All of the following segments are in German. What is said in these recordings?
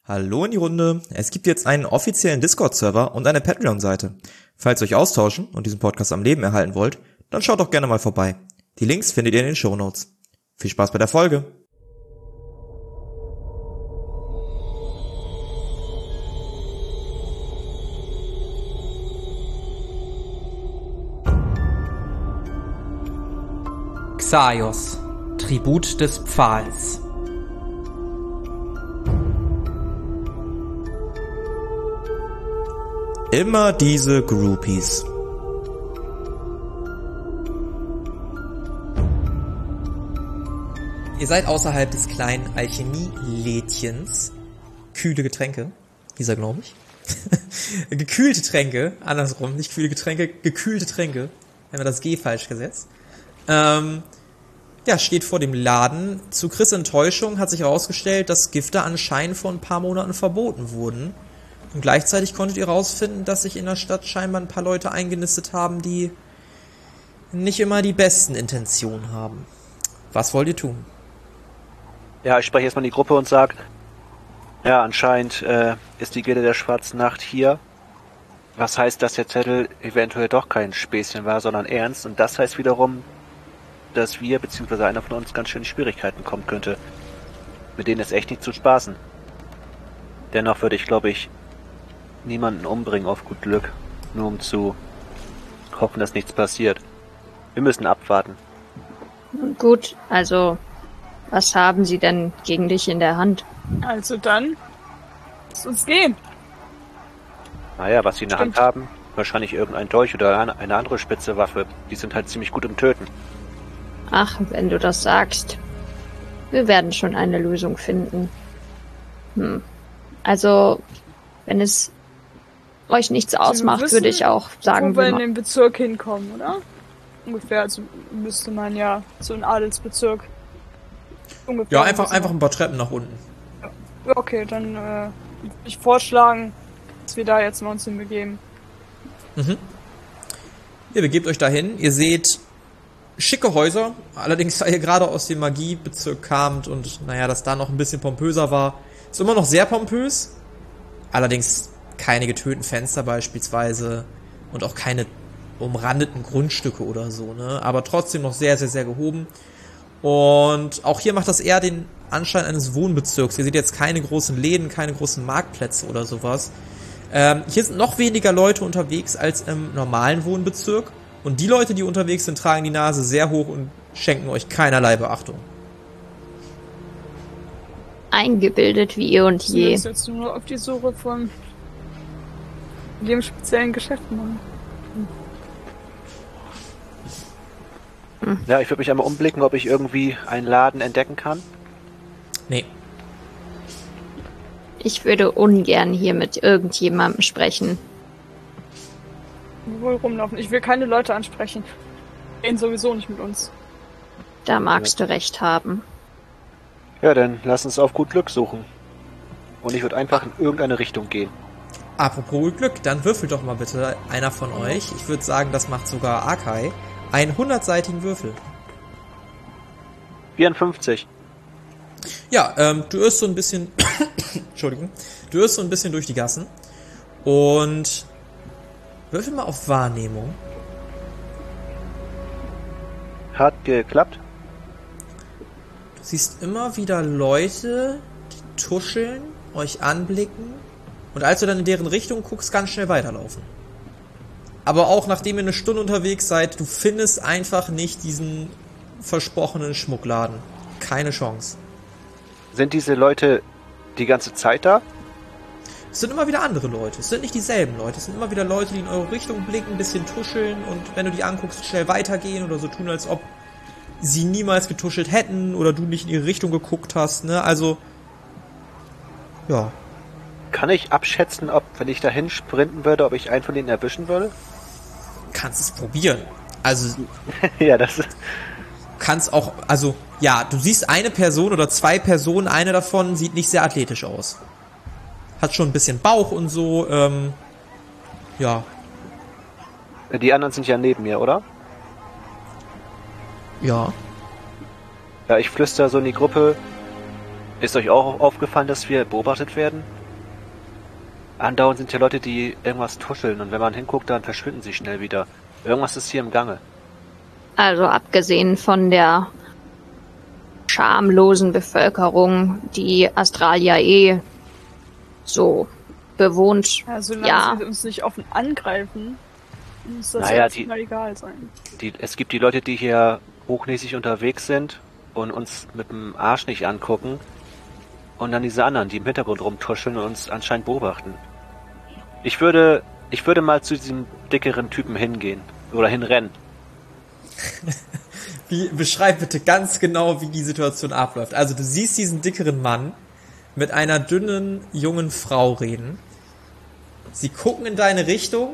Hallo in die Runde. Es gibt jetzt einen offiziellen Discord-Server und eine Patreon-Seite. Falls ihr euch austauschen und diesen Podcast am Leben erhalten wollt, dann schaut doch gerne mal vorbei. Die Links findet ihr in den Shownotes. Viel Spaß bei der Folge. Xaios, Tribut des Pfahls. Immer diese Groupies. Ihr seid außerhalb des kleinen Alchemie-Lädchens. Kühle Getränke, hieß er, glaube ich. Gekühlte Tränke, andersrum, nicht kühle Getränke, gekühlte Tränke. Haben wir das G falsch gesetzt. Steht vor dem Laden. Zu Chris' Enttäuschung hat sich herausgestellt, dass Gifte anscheinend vor ein paar Monaten verboten wurden. Und gleichzeitig konntet ihr herausfinden, dass sich in der Stadt scheinbar ein paar Leute eingenistet haben, die nicht immer die besten Intentionen haben. Was wollt ihr tun? Ja, ich spreche erstmal in die Gruppe und sage, ja, anscheinend ist die Gilde der Schwarzen Nacht hier. Was heißt, dass der Zettel eventuell doch kein Späßchen war, sondern ernst. Und das heißt wiederum, dass wir, beziehungsweise einer von uns, ganz schön in Schwierigkeiten kommen könnte. Mit denen ist echt nicht zu spaßen. Dennoch würde ich, glaube ich, niemanden umbringen auf gut Glück, nur um zu hoffen, dass nichts passiert. Wir müssen abwarten. Gut, also, was haben sie denn gegen dich in der Hand? Also dann, lass uns gehen. Naja, was sie in der Hand haben, wahrscheinlich irgendein Dolch oder eine andere spitze Waffe. Die sind halt ziemlich gut im Töten. Ach, wenn du das sagst. Wir werden schon eine Lösung finden. Also, wenn es euch nichts ausmacht, würde ich auch sagen, wo wir in den Bezirk hinkommen, oder? Ungefähr, also müsste man ja so einen Adelsbezirk ungefähr. Ja, einfach ein paar Treppen nach unten. Ja. Okay, dann würde ich vorschlagen, dass wir da jetzt mal uns hinbegeben. Mhm. Ihr begebt euch dahin. Ihr seht schicke Häuser, allerdings da ihr gerade aus dem Magiebezirk kamt und das da noch ein bisschen pompöser war. Ist immer noch sehr pompös, allerdings keine getönten Fenster beispielsweise und auch keine umrandeten Grundstücke oder so, ne? Aber trotzdem noch sehr, sehr, sehr gehoben. Und auch hier macht das eher den Anschein eines Wohnbezirks. Ihr seht jetzt keine großen Läden, keine großen Marktplätze oder sowas. Hier sind noch weniger Leute unterwegs als im normalen Wohnbezirk. Und die Leute, die unterwegs sind, tragen die Nase sehr hoch und schenken euch keinerlei Beachtung. Eingebildet wie eh und je. Wir sind jetzt nur auf die Suche von dem speziellen Geschäft machen. Ja, ich würde mich einmal umblicken, ob ich irgendwie einen Laden entdecken kann. Nee. Ich würde ungern hier mit irgendjemandem sprechen. Wohl rumlaufen. Ich will keine Leute ansprechen. Gehen sowieso nicht mit uns. Da magst du recht haben. Ja, dann lass uns auf gut Glück suchen. Und ich würde einfach in irgendeine Richtung gehen. Apropos gut Glück, dann würfelt doch mal bitte einer von euch. Ich würde sagen, das macht sogar Akai. Einen 100-seitigen Würfel. 54. Ja, du irrst so ein bisschen Entschuldigung. Du irrst so ein bisschen durch die Gassen und würfel mal auf Wahrnehmung. Hat geklappt. Du siehst immer wieder Leute, die tuscheln, euch anblicken und als du dann in deren Richtung guckst, ganz schnell weiterlaufen. Aber auch nachdem ihr eine Stunde unterwegs seid, du findest einfach nicht diesen versprochenen Schmuckladen. Keine Chance. Sind diese Leute die ganze Zeit da? Es sind immer wieder andere Leute. Es sind nicht dieselben Leute. Es sind immer wieder Leute, die in eure Richtung blicken, ein bisschen tuscheln und wenn du die anguckst, schnell weitergehen oder so tun, als ob sie niemals getuschelt hätten oder du nicht in ihre Richtung geguckt hast, ne? Also, ja. Kann ich abschätzen, ob, wenn ich dahin sprinten würde, ob ich einen von denen erwischen würde? Kannst es probieren. Also, ja, das kannst auch, also, ja, du siehst eine Person oder zwei Personen, eine davon sieht nicht sehr athletisch aus. Hat schon ein bisschen Bauch und so, ja. Die anderen sind ja neben mir, oder? Ja. Ja, ich flüster so in die Gruppe. Ist euch auch aufgefallen, dass wir beobachtet werden? Andauernd sind hier Leute, die irgendwas tuscheln und wenn man hinguckt, dann verschwinden sie schnell wieder. Irgendwas ist hier im Gange. Also abgesehen von der schamlosen Bevölkerung, die Astralia so bewohnt. Also solange Ja. sie uns nicht offen angreifen, muss das Naja, jetzt mal egal sein. Es gibt die Leute, die hier hochnäsig unterwegs sind und uns mit dem Arsch nicht angucken. Und dann diese anderen, die im Hintergrund rumtuscheln und uns anscheinend beobachten. Ich würde mal zu diesem dickeren Typen hingehen. Oder hinrennen. Beschreib bitte ganz genau, wie die Situation abläuft. Also du siehst diesen dickeren Mann mit einer dünnen, jungen Frau reden. Sie gucken in deine Richtung.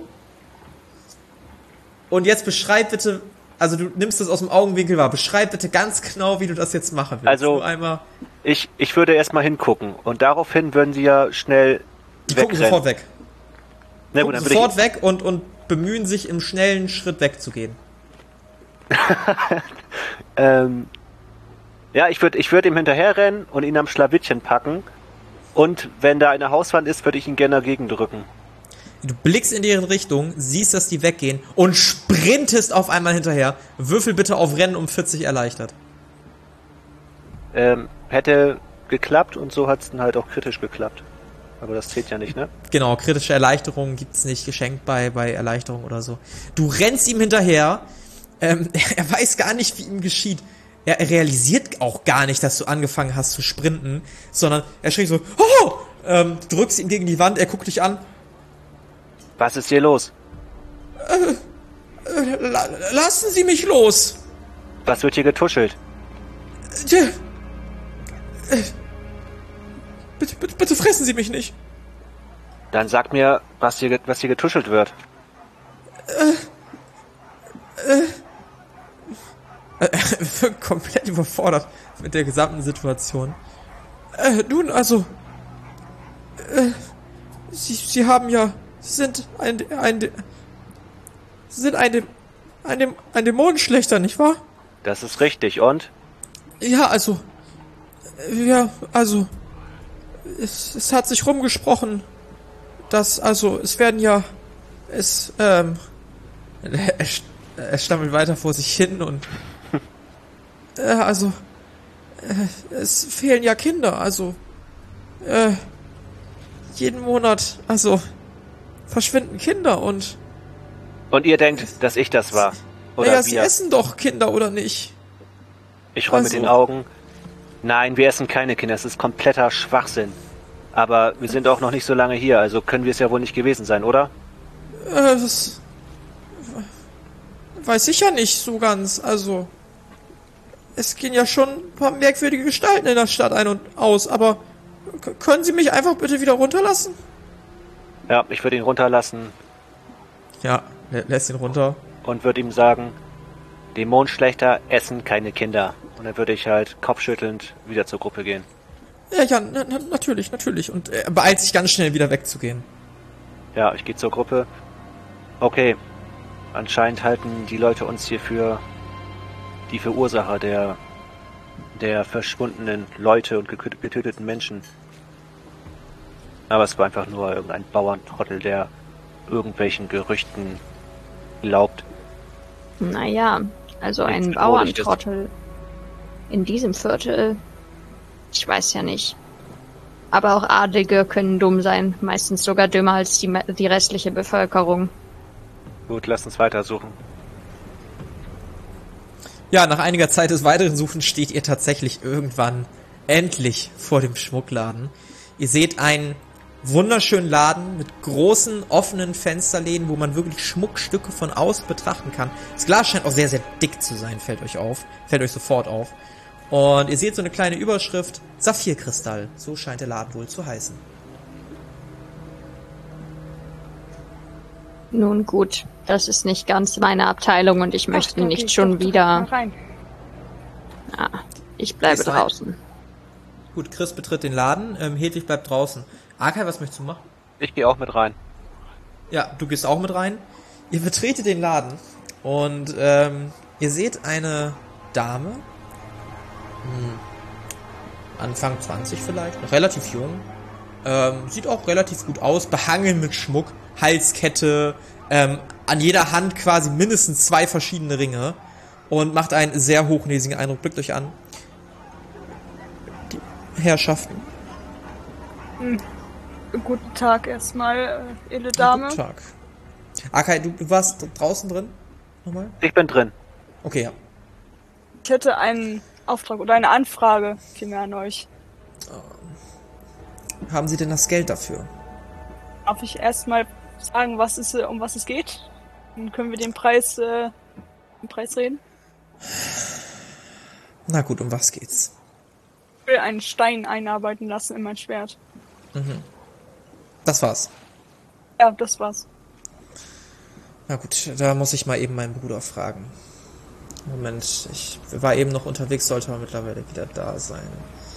Und jetzt beschreib bitte, also du nimmst das aus dem Augenwinkel wahr, beschreib bitte ganz genau, wie du das jetzt machen willst. Also, nur einmal. Ich würde erstmal hingucken. Und daraufhin würden sie ja schnell Die gucken wegrennen. sofort weg. Na gut, Gucken dann würde sofort weg und bemühen sich, im schnellen Schritt wegzugehen. Ja, ich würd ihm hinterherrennen und ihn am Schlawittchen packen. Und wenn da eine Hauswand ist, würde ich ihn gerne dagegen drücken. Du blickst in deren Richtung, siehst, dass die weggehen und sprintest auf einmal hinterher. Würfel bitte auf Rennen um 40 erleichtert. Hätte geklappt und so hat es dann halt auch kritisch geklappt. Aber das zählt ja nicht, ne? Genau, kritische Erleichterungen gibt's nicht geschenkt bei Erleichterung oder so. Du rennst ihm hinterher. Er weiß gar nicht, wie ihm geschieht. Er realisiert auch gar nicht, dass du angefangen hast zu sprinten, sondern er schrie so, oh! Drückst ihn gegen die Wand, er guckt dich an. Was ist hier los? Lassen Sie mich los! Was wird hier getuschelt? Bitte fressen Sie mich nicht. Dann sag mir, was hier getuschelt wird. Wirkt komplett überfordert mit der gesamten Situation. Nun, also, Sie haben ja, Sie sind ein Dämonenschlechter, nicht wahr? Das ist richtig, und? Ja, also, es hat sich rumgesprochen, dass, also, es werden ja, er stammelt weiter vor sich hin und, es fehlen ja Kinder, also, jeden Monat, also, verschwinden Kinder und, Und ihr denkt, dass ich das war? Oder naja, sie wir? essen doch Kinder, oder nicht? Ich roll mit also- den Augen. Nein, wir essen keine Kinder, es ist kompletter Schwachsinn. Aber wir sind auch noch nicht so lange hier, also können wir es ja wohl nicht gewesen sein, oder? Das weiß ich ja nicht so ganz. Also, es gehen ja schon ein paar merkwürdige Gestalten in der Stadt ein und aus, aber können Sie mich einfach bitte wieder runterlassen? Ja, ich würde ihn runterlassen Ja, lässt ihn runter. und würde ihm sagen, Dämonenschlechter essen keine Kinder. Und dann würde ich halt kopfschüttelnd wieder zur Gruppe gehen. Ja, natürlich. Und er beeilt sich ganz schnell wieder wegzugehen. Ja, ich gehe zur Gruppe. Okay, anscheinend halten die Leute uns hier für die Verursacher der verschwundenen Leute und getöteten Menschen. Aber es war einfach nur irgendein Bauerntrottel, der irgendwelchen Gerüchten glaubt. Naja, also ein Nichts bedrohlich ist. Bauerntrottel in diesem Viertel, ich weiß ja nicht. Aber auch Adlige können dumm sein, meistens sogar dümmer als die restliche Bevölkerung. Gut, lass uns weitersuchen. Ja, nach einiger Zeit des weiteren Suchens steht ihr tatsächlich irgendwann endlich vor dem Schmuckladen. Ihr seht einen wunderschönen Laden mit großen, offenen Fensterläden, wo man wirklich Schmuckstücke von außen betrachten kann. Das Glas scheint auch sehr, sehr dick zu sein, fällt euch sofort auf. Und ihr seht so eine kleine Überschrift, Saphirkristall, so scheint der Laden wohl zu heißen. Nun gut, das ist nicht ganz meine Abteilung und ich möchte Ach, nicht okay, schon doch, wieder... mal rein. Ja, ich bleibe Gehst du rein? draußen. Gut, Chris betritt den Laden, Hedwig bleibt draußen. Arkay, was möchtest du machen? Ich gehe auch mit rein. Ja, du gehst auch mit rein. Ihr betretet den Laden und ihr seht eine Dame, Anfang 20 vielleicht, noch relativ jung, Sieht auch relativ gut aus, behangen mit Schmuck, Halskette, an jeder Hand quasi mindestens 2 verschiedene Ringe und macht einen sehr hochnäsigen Eindruck. Blickt euch an. Die Herrschaften. Guten Tag erstmal, edle Dame. Guten Tag. Akai, du warst draußen drin? Nochmal? Ich bin drin. Okay, ja. Ich hätte einen Auftrag oder eine Anfrage vielmehr an euch. Haben Sie denn das Geld dafür? Darf ich erstmal sagen, um was es geht? Dann können wir den Preis reden. Na gut, um was geht's? Ich will einen Stein einarbeiten lassen in mein Schwert. Das war's. Ja, das war's. Na gut, da muss ich mal eben meinen Bruder fragen. Moment, ich war eben noch unterwegs, sollte aber mittlerweile wieder da sein.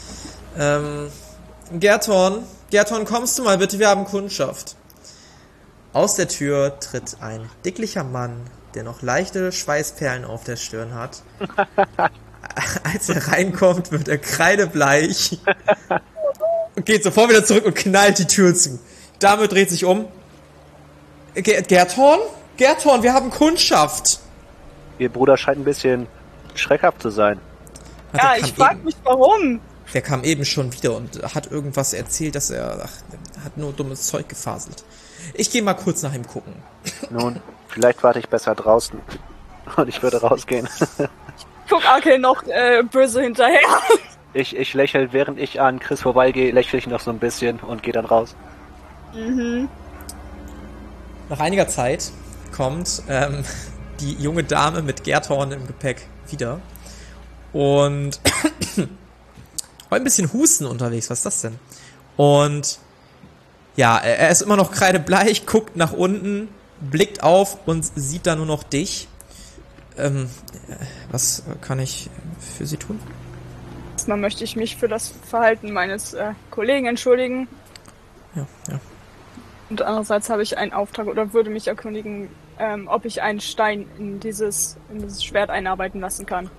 Gerton, kommst du mal bitte, wir haben Kundschaft. Aus der Tür tritt ein dicklicher Mann, der noch leichte Schweißperlen auf der Stirn hat. Als er reinkommt, wird er kreidebleich und geht sofort wieder zurück und knallt die Tür zu. Dame dreht sich um. Gerton, wir haben Kundschaft. Ihr Bruder scheint ein bisschen schreckhaft zu sein. Ja, ich frag mich, warum. Der kam eben schon wieder und hat irgendwas erzählt, dass er hat nur dummes Zeug gefaselt. Ich gehe mal kurz nach ihm gucken. Nun, vielleicht warte ich besser draußen. Und ich würde rausgehen. Guck Akel noch böse hinterher. Ich lächle, während ich an Chris vorbeigehe, lächle ich noch so ein bisschen und gehe dann raus. Nach einiger Zeit kommt die junge Dame mit Gerthorn im Gepäck wieder. Und ein bisschen Husten unterwegs, was ist das denn? Und ja, er ist immer noch kreidebleich, guckt nach unten, blickt auf und sieht da nur noch dich. Was kann ich für Sie tun? Erstmal möchte ich mich für das Verhalten meines Kollegen entschuldigen. Ja. Und andererseits habe ich einen Auftrag oder würde mich erkundigen, ob ich einen Stein in dieses Schwert einarbeiten lassen kann.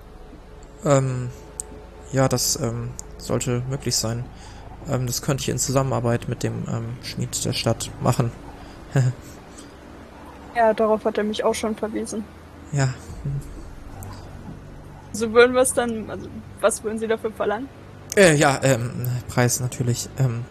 Ja, das sollte möglich sein. Das könnte ich in Zusammenarbeit mit dem Schmied der Stadt machen. Ja, darauf hat er mich auch schon verwiesen. Ja. So würden wir es dann, also was würden Sie dafür verlangen? Preis natürlich.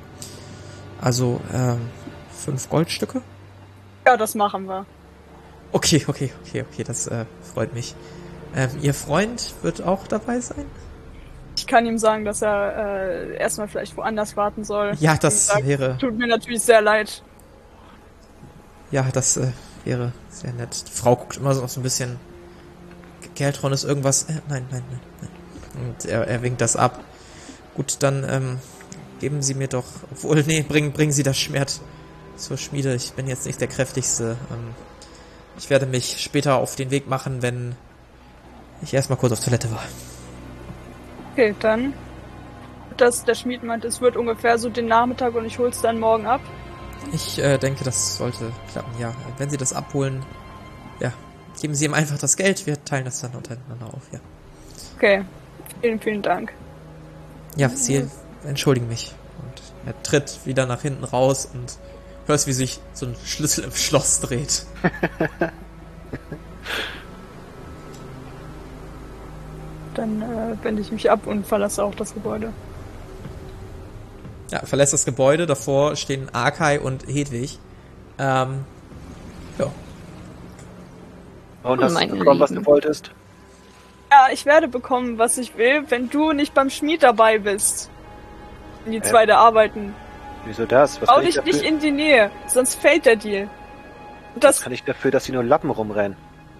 5 Goldstücke? Ja, das machen wir. Okay, das freut mich. Ihr Freund wird auch dabei sein? Ich kann ihm sagen, dass er erstmal vielleicht woanders warten soll. Ja, das Wie gesagt, wäre... Tut mir natürlich sehr leid. Ja, das wäre sehr nett. Die Frau guckt immer so ein bisschen... Gertron ist irgendwas... Nein. Und er winkt das ab. Gut, dann geben Sie mir doch... Obwohl, nee, bringen Sie das Schwert zur Schmiede. Ich bin jetzt nicht der kräftigste. Ich werde mich später auf den Weg machen, wenn ich erstmal kurz auf Toilette war. Okay, dann... Dass der Schmied meint, es wird ungefähr so den Nachmittag und ich hol's dann morgen ab. Ich denke, das sollte klappen, ja. Wenn Sie das abholen, ja, geben Sie ihm einfach das Geld. Wir teilen das dann untereinander auf, ja. Okay, vielen Dank. Ja, Sie entschuldigen mich. Und er tritt wieder nach hinten raus und hörst, wie sich so ein Schlüssel im Schloss dreht. Dann wende ich mich ab und verlasse auch das Gebäude. Ja, verlässt das Gebäude. Davor stehen Akai und Hedwig. Ja. Und hast du Meine bekommen, was du Lieben. wolltest? Ja, ich werde bekommen, was ich will, wenn du nicht beim Schmied dabei bist. In die zweite arbeiten. Wieso das? Was Bau kann ich dich dafür? nicht in die Nähe, sonst fällt der Deal. Und Was das kann ich dafür, dass sie nur Lappen rumrennen?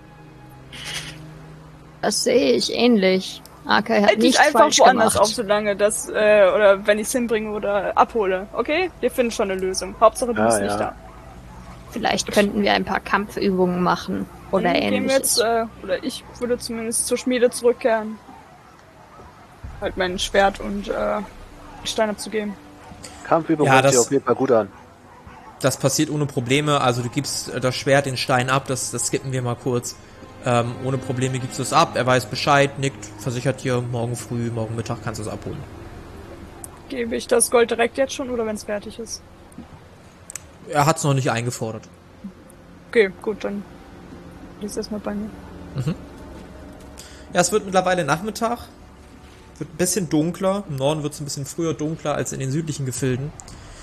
Das sehe ich ähnlich. Akai hat hält dich nichts einfach falsch woanders gemacht. auf, solange das, oder wenn ich es hinbringe oder abhole. Okay? Wir finden schon eine Lösung. Hauptsache du Ja, bist ja. nicht da. Vielleicht könnten wir ein paar Kampfübungen machen oder Dann gehen wir ähnliches. jetzt, oder ich würde zumindest zur Schmiede zurückkehren. Halt mein Schwert und den Stein abzugeben. Kampfübung Ja, hört sich das- auf jeden Fall gut an. Das passiert ohne Probleme. Also du gibst das Schwert, den Stein ab. Das skippen wir mal kurz. Ohne Probleme gibst du es ab. Er weiß Bescheid, nickt, versichert dir, morgen früh, morgen Mittag kannst du es abholen. Gebe ich das Gold direkt jetzt schon oder wenn es fertig ist? Er hat's noch nicht eingefordert. Okay, gut, dann lies erstmal bei mir. Ja, es wird mittlerweile Nachmittag. Wird ein bisschen dunkler. Im Norden wird es ein bisschen früher dunkler als in den südlichen Gefilden.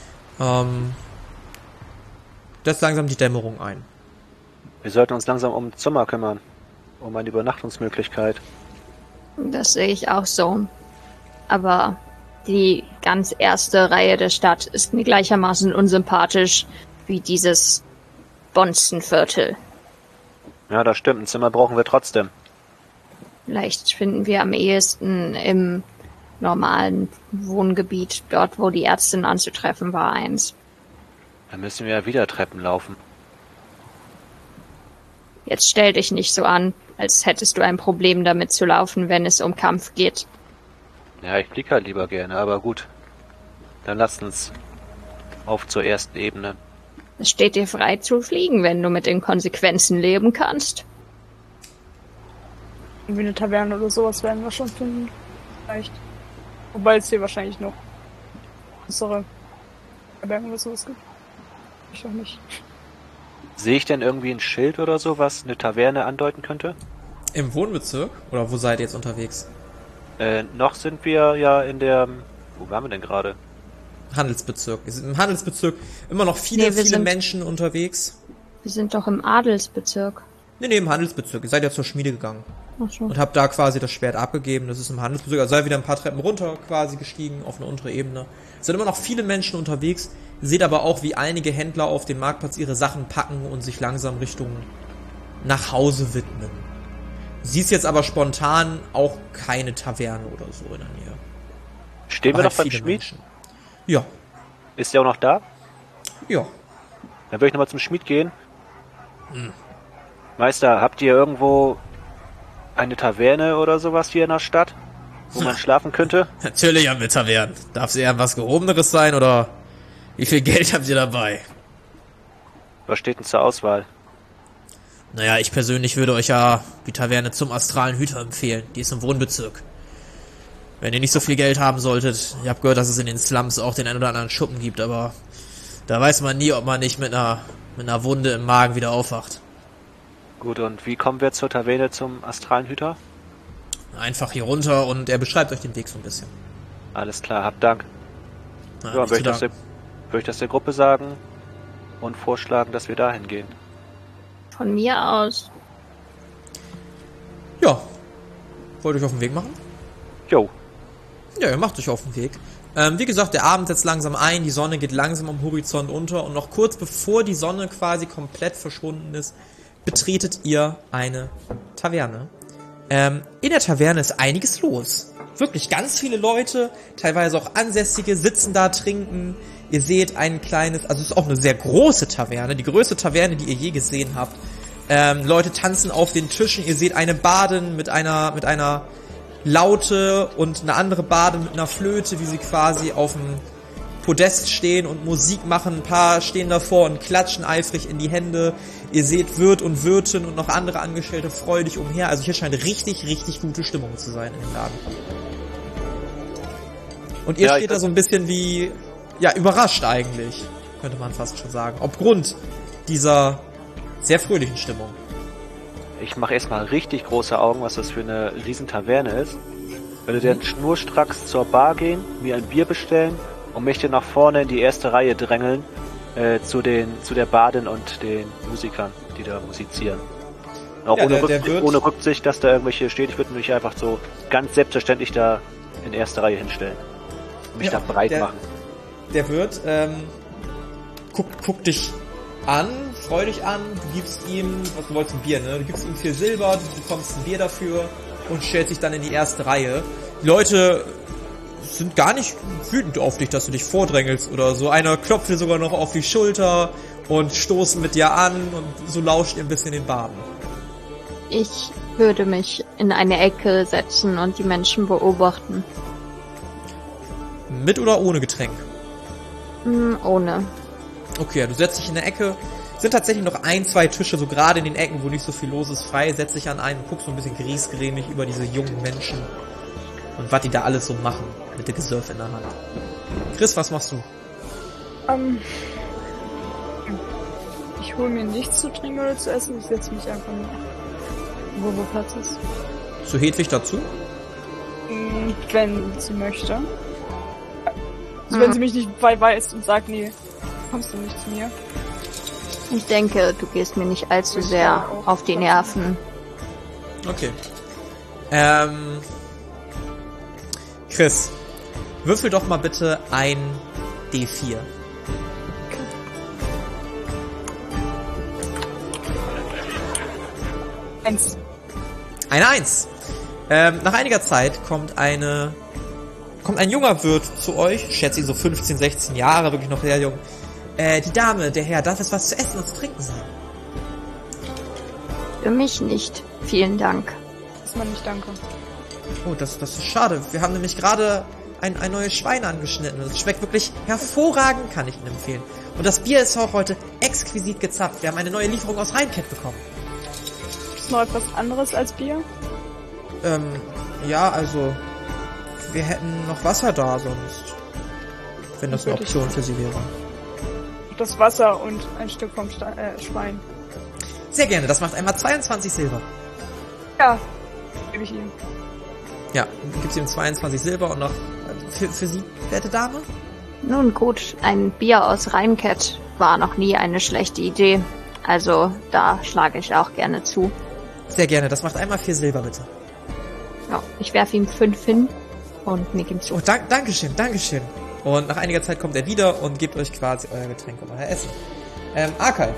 Lässt langsam die Dämmerung ein. Wir sollten uns langsam um Zimmer kümmern. Um eine Übernachtungsmöglichkeit. Das sehe ich auch so. Aber die ganz erste Reihe der Stadt ist mir gleichermaßen unsympathisch wie dieses Bonzenviertel. Ja, das stimmt. Ein Zimmer brauchen wir trotzdem. Vielleicht finden wir am ehesten im normalen Wohngebiet, dort wo die Ärztin anzutreffen war, eins. Dann müssen wir ja wieder Treppen laufen. Jetzt stell dich nicht so an, als hättest du ein Problem damit zu laufen, wenn es um Kampf geht. Ja, ich fliege halt lieber gerne, aber gut. Dann lasst uns auf zur ersten Ebene. Es steht dir frei zu fliegen, wenn du mit den Konsequenzen leben kannst. Irgendwie eine Taverne oder sowas werden wir schon finden. Vielleicht. Wobei es hier wahrscheinlich noch größere Tavernen oder sowas gibt. Ich auch nicht. Sehe ich denn irgendwie ein Schild oder so, was eine Taverne andeuten könnte? Im Wohnbezirk? Oder wo seid ihr jetzt unterwegs? Noch sind wir ja in der... Wo waren wir denn gerade? Handelsbezirk. Es sind im Handelsbezirk immer noch viele Menschen unterwegs. Wir sind doch im Adelsbezirk. Nee, im Handelsbezirk. Ihr seid ja zur Schmiede gegangen. Ach so. Und habt da quasi das Schwert abgegeben. Das ist im Handelsbezirk. Also seid wieder ein paar Treppen runter quasi gestiegen auf eine untere Ebene. Es sind immer noch viele Menschen unterwegs. Seht aber auch, wie einige Händler auf dem Marktplatz ihre Sachen packen und sich langsam Richtung nach Hause widmen. Siehst jetzt aber spontan auch keine Taverne oder so in der Nähe. Stehen Aber wir noch halt beim viele Schmied? Menschen. Ja. Ist der auch noch da? Ja. Dann würde ich nochmal zum Schmied gehen. Meister, habt ihr irgendwo eine Taverne oder sowas hier in der Stadt, wo man schlafen könnte? Natürlich haben wir Tavernen. Darf es eher was Gehobeneres sein oder wie viel Geld habt ihr dabei? Was steht denn zur Auswahl? Naja, ich persönlich würde euch ja die Taverne zum Astralen Hüter empfehlen. Die ist im Wohnbezirk. Wenn ihr nicht so viel Geld haben solltet, ich habe gehört, dass es in den Slums auch den ein oder anderen Schuppen gibt, aber da weiß man nie, ob man nicht mit einer Wunde im Magen wieder aufwacht. Gut, und wie kommen wir zur Taverne zum Astralen Hüter? Einfach hier runter und er beschreibt euch den Weg so ein bisschen. Alles klar, habt Dank. Na, Ja, nicht würde zu ich danken. das der Gruppe sagen und vorschlagen, dass wir dahin gehen. Von mir aus. Ja. Wollt ihr euch auf den Weg machen? Jo, Ja, ihr macht euch auf den Weg. Wie gesagt, der Abend setzt langsam ein, die Sonne geht langsam am Horizont unter und noch kurz bevor die Sonne quasi komplett verschwunden ist, betretet ihr eine Taverne. In der Taverne ist einiges los. Wirklich ganz viele Leute, teilweise auch Ansässige, sitzen da, trinken. Ihr seht ein kleines, also es ist auch eine sehr große Taverne, die größte Taverne, die ihr je gesehen habt. Leute tanzen auf den Tischen, ihr seht eine Badin mit einer Laute und eine andere Badin mit einer Flöte, wie sie quasi auf dem Podest stehen und Musik machen. Ein paar stehen davor und klatschen eifrig in die Hände. Ihr seht Wirt und Wirtin und noch andere Angestellte freudig umher. Also hier scheint richtig, richtig gute Stimmung zu sein in dem Laden. Und ihr steht da so ein bisschen wie, ja, überrascht eigentlich, könnte man fast schon sagen. Aufgrund dieser sehr fröhlichen Stimmung. ich mache erstmal richtig große Augen, was das für eine riesen Taverne ist. Würde dann schnurstracks zur Bar gehen, mir ein Bier bestellen und mich dann nach vorne in die erste Reihe drängeln, zu der Badin und den Musikern, die da musizieren. Auch Ja, ohne Rücksicht, dass da irgendwelche steht. Ich würde mich einfach so ganz selbstverständlich da in erste Reihe hinstellen. Und mich da breit machen. Der Wirt guckt dich an, freu dich an, du gibst ihm, was du wolltest, ein Bier, ne? Du gibst ihm 4 Silber, du bekommst ein Bier dafür und stellst dich dann in die erste Reihe. Die Leute sind gar nicht wütend auf dich, dass du dich vordrängelst oder so. Einer klopft dir sogar noch auf die Schulter und stoßen mit dir an und so lauscht ihr ein bisschen den Baden. Ich würde mich in eine Ecke setzen und die Menschen beobachten. Mit oder ohne Getränk? Ohne. Okay, du setzt dich in der Ecke. Sind tatsächlich noch 1, 2 Tische, so gerade in den Ecken, wo nicht so viel los ist, frei. Setz dich an einen und guckst so ein bisschen griesgrämig über diese jungen Menschen. und was die da alles so machen mit dem Gesurf in der Hand. Chris, was machst du? Ich hole mir nichts zu trinken oder zu essen. Ich setze mich einfach nur, wo Platz ist. Zu Hedwig dazu? Wenn sie möchte. Also wenn sie mich nicht weist und sagt, nee, kommst du nicht zu mir. Ich denke, du gehst mir nicht allzu sehr auf die Nerven. Okay. Chris, würfel doch mal bitte ein D4. Eins. Eine 1. Nach einiger Zeit kommt ein junger Wirt zu euch, ich schätze ihn so 15, 16 Jahre, wirklich noch sehr jung. Die Dame, der Herr, darf es was zu essen und zu trinken sein? Für mich nicht. Vielen Dank. Erstmal nicht, danke. Oh, das ist schade. Wir haben nämlich gerade ein neues Schwein angeschnitten. Es schmeckt wirklich hervorragend, kann ich Ihnen empfehlen. Und das Bier ist auch heute exquisit gezapft. Wir haben eine neue Lieferung aus Rheinkett bekommen. Ist noch etwas anderes als Bier? Ja, also wir hätten noch Wasser da sonst. Wenn das eine Option für Sie wäre. Das Wasser und ein Stück vom Schwein. Sehr gerne, das macht einmal 22 Silber. Ja, gebe ich ihm. Ja, du gibst ihm 22 Silber und noch für Sie, werte Dame? Nun gut, ein Bier aus Rheinkett war noch nie eine schlechte Idee. Also da schlage ich auch gerne zu. Sehr gerne, das macht einmal 4 Silber, bitte. Ja, ich werfe ihm 5 hin und nick ihm zu. Oh, Dankeschön. Und nach einiger Zeit kommt er wieder und gibt euch quasi euer Getränk und euer Essen. Arkay.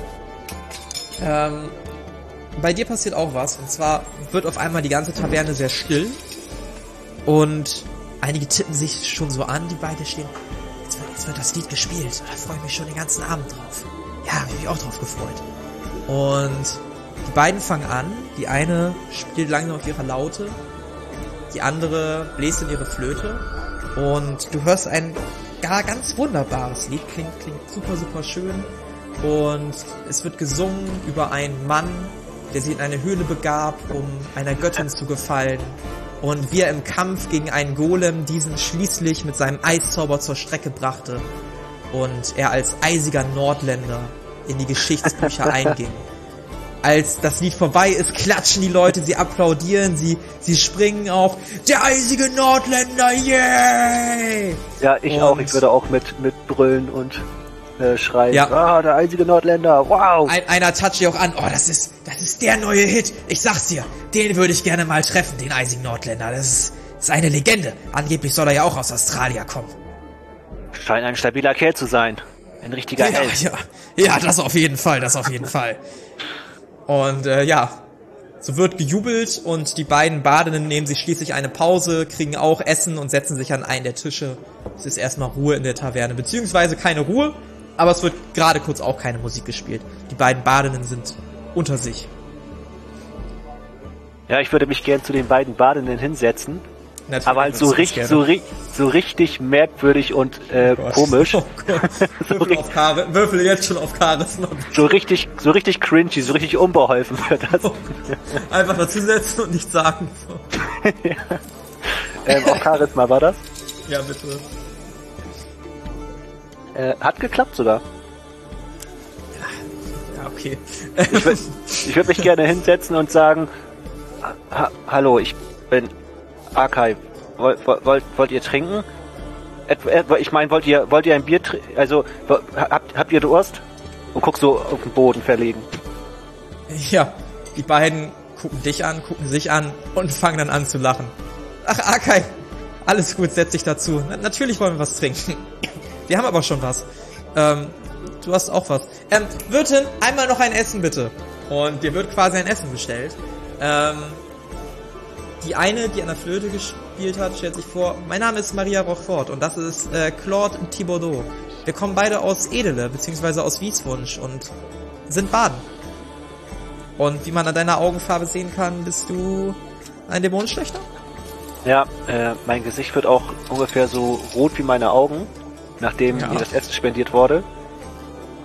Bei dir passiert auch was. Und zwar wird auf einmal die ganze Taverne sehr still. Und einige tippen sich schon so an, die beide stehen. Jetzt wird das Lied gespielt. Da freue ich mich schon den ganzen Abend drauf. Ja, hab ich mich auch drauf gefreut. Und die beiden fangen an. Die eine spielt langsam auf ihrer Laute. Die andere bläst in ihre Flöte. Und du hörst ein ganz wunderbares Lied. Klingt super, super schön. Und es wird gesungen über einen Mann, der sich in eine Höhle begab, um einer Göttin zu gefallen. Und wie er im Kampf gegen einen Golem diesen schließlich mit seinem Eiszauber zur Strecke brachte. Und er als eisiger Nordländer in die Geschichtsbücher einging. Als das Lied vorbei ist, klatschen die Leute, sie applaudieren, sie springen auch. Der eisige Nordländer, yay! Ja, ich auch. Ich würde auch mit brüllen und schreien. Ja. Ah, der eisige Nordländer, wow! Einer toucht dich auch an. Oh, das ist der neue Hit. Ich sag's dir, den würde ich gerne mal treffen, den eisigen Nordländer. Das ist eine Legende. Angeblich soll er ja auch aus Australien kommen. Scheint ein stabiler Kerl zu sein. Ein richtiger Held. Ja, das auf jeden Fall. Und so wird gejubelt und die beiden Badenden nehmen sich schließlich eine Pause, kriegen auch Essen und setzen sich an einen der Tische. Es ist erstmal Ruhe in der Taverne, beziehungsweise keine Ruhe, aber es wird gerade kurz auch keine Musik gespielt. Die beiden Badenden sind unter sich. Ja, ich würde mich gern zu den beiden Badenden hinsetzen. Natürlich, aber halt so richtig merkwürdig und komisch. Oh Gott. Würfel jetzt schon auf Charisma. So richtig cringy, so richtig unbeholfen wird das. Oh, einfach dazusetzen und nichts sagen. Ja. Auf Charisma war das? Ja, bitte. Hat geklappt sogar. Ja, okay. Ich würd mich gerne hinsetzen und sagen, hallo, ich bin Arkay, wollt ihr trinken? Ich meine, wollt ihr ein Bier trinken? Also, habt ihr Durst? Und guck so auf den Boden verlegen. Ja, die beiden gucken dich an, gucken sich an und fangen dann an zu lachen. Ach, Arkay, alles gut, setz dich dazu. Natürlich wollen wir was trinken. Wir haben aber schon was. Du hast auch was. Wirtin, einmal noch ein Essen bitte. Und dir wird quasi ein Essen bestellt. Die eine, die an der Flöte gespielt hat, stellt sich vor, mein Name ist Maria Rochefort und das ist Claude Thibaudot. Wir kommen beide aus Edele, beziehungsweise aus Wieswunsch und sind Baden. Und wie man an deiner Augenfarbe sehen kann, bist du ein Dämonenschlechter? Ja, mein Gesicht wird auch ungefähr so rot wie meine Augen, nachdem mir das Essen spendiert wurde.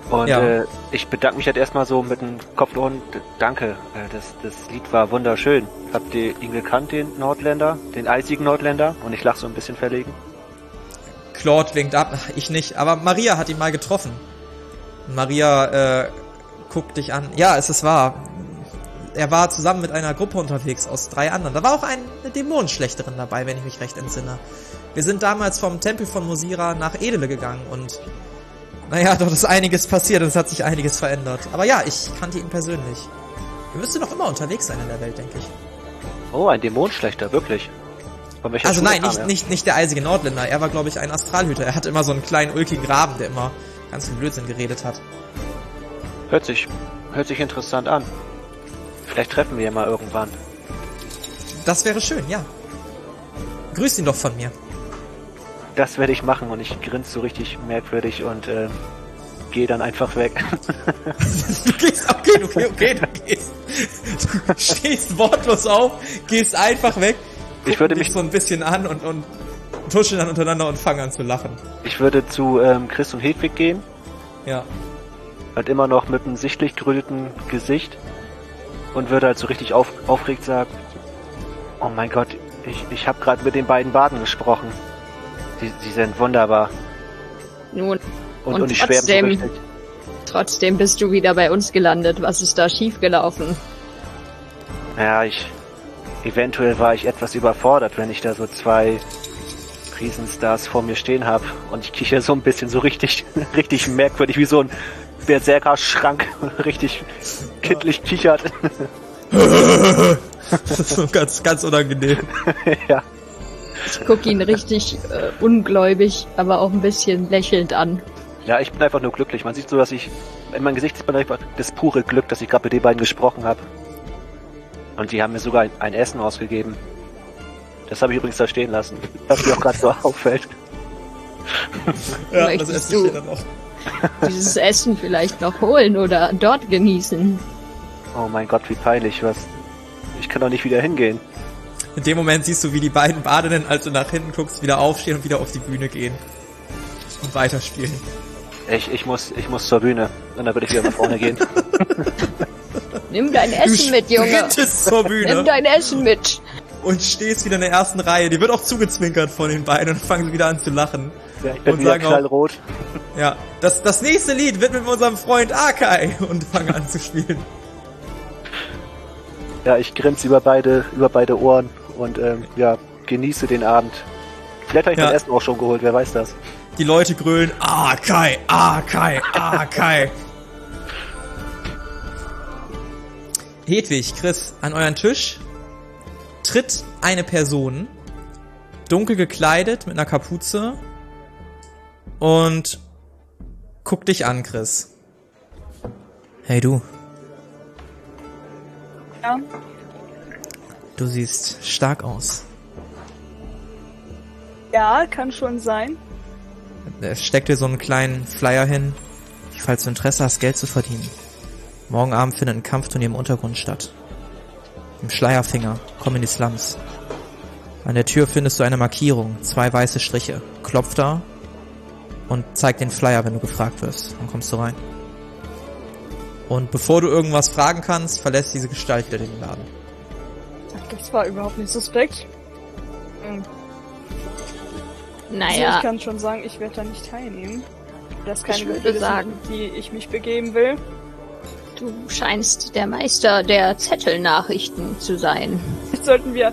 Und Ja. ich bedanke mich halt erstmal so mit dem Kopf und danke, das Lied war wunderschön. Habt ihr ihn gekannt, den Nordländer, den eisigen Nordländer? Und ich lach so ein bisschen verlegen. Claude winkt ab, ich nicht, aber Maria hat ihn mal getroffen. Maria guckt dich an. Ja, es ist wahr. Er war zusammen mit einer Gruppe unterwegs aus 3 anderen. Da war auch eine Dämonenschlechterin dabei, wenn ich mich recht entsinne. Wir sind damals vom Tempel von Mosira nach Edele gegangen und naja, dort ist einiges passiert und es hat sich einiges verändert. Aber ja, ich kannte ihn persönlich. Wir müssten noch immer unterwegs sein in der Welt, denke ich. Oh, ein Dämonenschlechter, wirklich. Von welcher Also Schule nein, kam er? nicht der eisige Nordländer. Er war, glaube ich, ein Astralhüter. Er hatte immer so einen kleinen ulkigen Raben, der immer ganz viel Blödsinn geredet hat. Hört sich interessant an. Vielleicht treffen wir ihn mal irgendwann. Das wäre schön, ja. Grüß ihn doch von mir. Das werde ich machen und ich grinse so richtig merkwürdig und gehe dann einfach weg. Du gehst, okay, du gehst. Du stehst wortlos auf, gehst einfach weg, Ich würde dich mich so ein bisschen an und tuscheln dann untereinander und fangen an zu lachen. Ich würde zu Chris und Hedwig gehen, Ja. halt immer noch mit einem sichtlich geröteten Gesicht und würde halt so richtig aufgeregt sagen, oh mein Gott, ich habe gerade mit den beiden Baden gesprochen. Sie sind wunderbar. Nun, Und ich schwärme so richtig. trotzdem bist du wieder bei uns gelandet. Was ist da schiefgelaufen? Ja, eventuell war ich etwas überfordert, wenn ich da so 2 Riesenstars vor mir stehen habe und ich kicher so ein bisschen so richtig merkwürdig, wie so ein Berserker-Schrank, richtig kindlich kichert. Das ist so ganz unangenehm. Ja. Ich guck ihn richtig ungläubig, aber auch ein bisschen lächelnd an. Ja, ich bin einfach nur glücklich. Man sieht so, dass in meinem Gesicht sieht man einfach das pure Glück, dass ich gerade mit den beiden gesprochen habe. Und die haben mir sogar ein Essen ausgegeben. Das habe ich übrigens da stehen lassen, was mir auch gerade so auffällt. Ja, Möchtest das Essen du- steht dann noch. Dieses Essen vielleicht noch holen oder dort genießen. Oh mein Gott, wie peinlich, was. Ich kann doch nicht wieder hingehen. In dem Moment siehst du, wie die beiden Badenden, als du nach hinten guckst, wieder aufstehen und wieder auf die Bühne gehen. Und weiterspielen. Ich muss zur Bühne. Und dann würde ich wieder nach vorne gehen. Nimm dein Essen mit, Junge. sprintest zur Bühne Nimm dein Essen mit. und stehst wieder in der ersten Reihe. Die wird auch zugezwinkert von den beiden und fangen wieder an zu lachen. Ja, ich bin Und wieder sagen auch- knallrot. Ja, das nächste Lied wird mit unserem Freund Akai und fangen an zu spielen. Ja, ich grinse über beide Ohren und ja, genieße den Abend. Vielleicht habe ich Ja. mein Essen auch schon geholt, wer weiß das. Die Leute grölen Akai, Akai, Akai. Hedwig, Chris, an euren Tisch tritt eine Person, dunkel gekleidet mit einer Kapuze und guckt dich an, Chris. Hey du, Ja, du siehst stark aus. ja, kann schon sein. Er steckt dir so einen kleinen Flyer hin, falls du Interesse hast, Geld zu verdienen. Morgen Abend findet ein Kampfturnier im Untergrund statt. Im Schleierfinger, komm in die Slums. An der Tür findest du eine Markierung, 2 weiße Striche. Klopf da und zeig den Flyer, wenn du gefragt wirst. Dann kommst du rein. Und bevor du irgendwas fragen kannst, verlässt diese Gestalt wieder den Laden. Das war überhaupt nicht suspekt. Also Naja, ich kann schon sagen, ich werde da nicht teilnehmen. Das ist keine Ich würde Gebiete, sagen- in die ich mich begeben will. du scheinst der Meister der Zettelnachrichten zu sein. Jetzt sollten wir...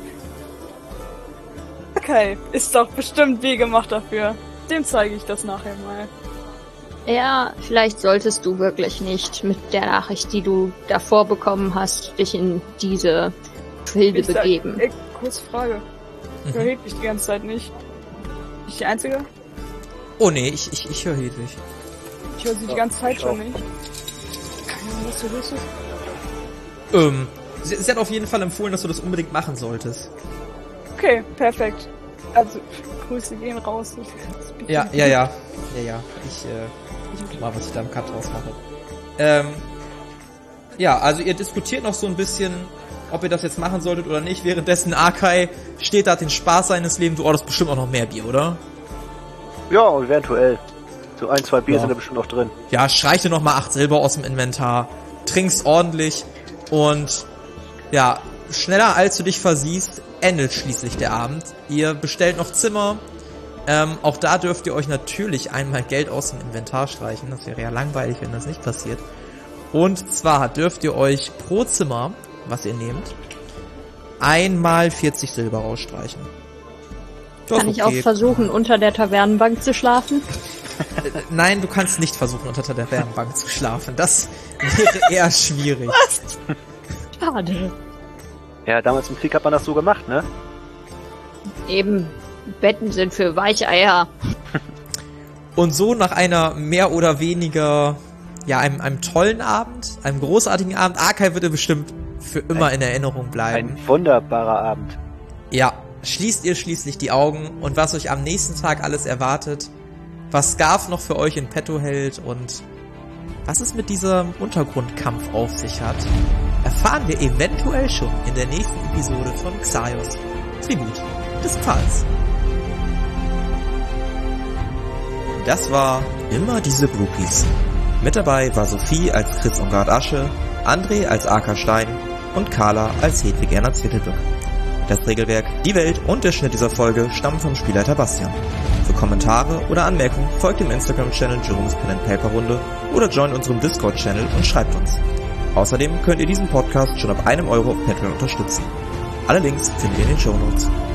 Okay, ist doch bestimmt wie gemacht dafür. Dem zeige ich das nachher mal. Ja, vielleicht solltest du wirklich nicht mit der Nachricht, die du davor bekommen hast, dich in diese Gefilde begeben. Kurze Frage. Ich höre Hedwig die ganze Zeit nicht. Bin ich die Einzige? Oh nee, ich höre Hedwig. Ich höre sie die ganze Zeit ich schon auch. nicht. Keine Ahnung, was du hörst. Sie hat auf jeden Fall empfohlen, dass du das unbedingt machen solltest. Okay, perfekt. Also, Grüße gehen raus. Ja. Ich guck mal, was ich da im Cut draus mache. Ja, also ihr diskutiert noch so ein bisschen, ob ihr das jetzt machen solltet oder nicht. Währenddessen Akai steht da, hat den Spaß seines Lebens. Du orderst bestimmt auch noch mehr Bier, oder? Ja, eventuell. So 1, 2 Bier Ja. sind da bestimmt noch drin. Ja, streich dir nochmal 8 Silber aus dem Inventar, trinkst ordentlich und ja, schneller als du dich versiehst, endet schließlich der Abend. Ihr bestellt noch Zimmer. Auch da dürft ihr euch natürlich einmal Geld aus dem Inventar streichen. Das wäre ja langweilig, wenn das nicht passiert. Und zwar dürft ihr euch pro Zimmer, was ihr nehmt, einmal 40 Silber rausstreichen. Das Kann ist ich auch okay. versuchen, unter der Tavernenbank zu schlafen? Nein, du kannst nicht versuchen, unter der Tavernenbank zu schlafen. Das wäre eher schwierig. Schade. Ja, damals im Krieg hat man das so gemacht, ne? Eben, Betten sind für Weicheier. Und so nach einer mehr oder weniger, ja, einem tollen Abend, einem großartigen Abend, Arkai wird ihr bestimmt für immer in Erinnerung bleiben. Ein wunderbarer Abend. Ja, schließt ihr schließlich die Augen und was euch am nächsten Tag alles erwartet, was Scarf noch für euch in petto hält und was es mit diesem Untergrundkampf auf sich hat, erfahren wir eventuell schon in der nächsten Episode von Xaios, Tribut des Pfahls. Das war immer diese Groupies. Mit dabei war Sophie als Chris Ongard Asche, André als Aka Stein und Carla als Hedwig Erna Zwittelböck. Das Regelwerk, die Welt und der Schnitt dieser Folge stammen vom Spielleiter Bastian. Für Kommentare oder Anmerkungen folgt dem Instagram-Channel Jerome's Pen & Paper Runde oder joint unserem Discord-Channel und schreibt uns. Außerdem könnt ihr diesen Podcast schon ab €1 auf Patreon unterstützen. Alle Links findet ihr in den Shownotes.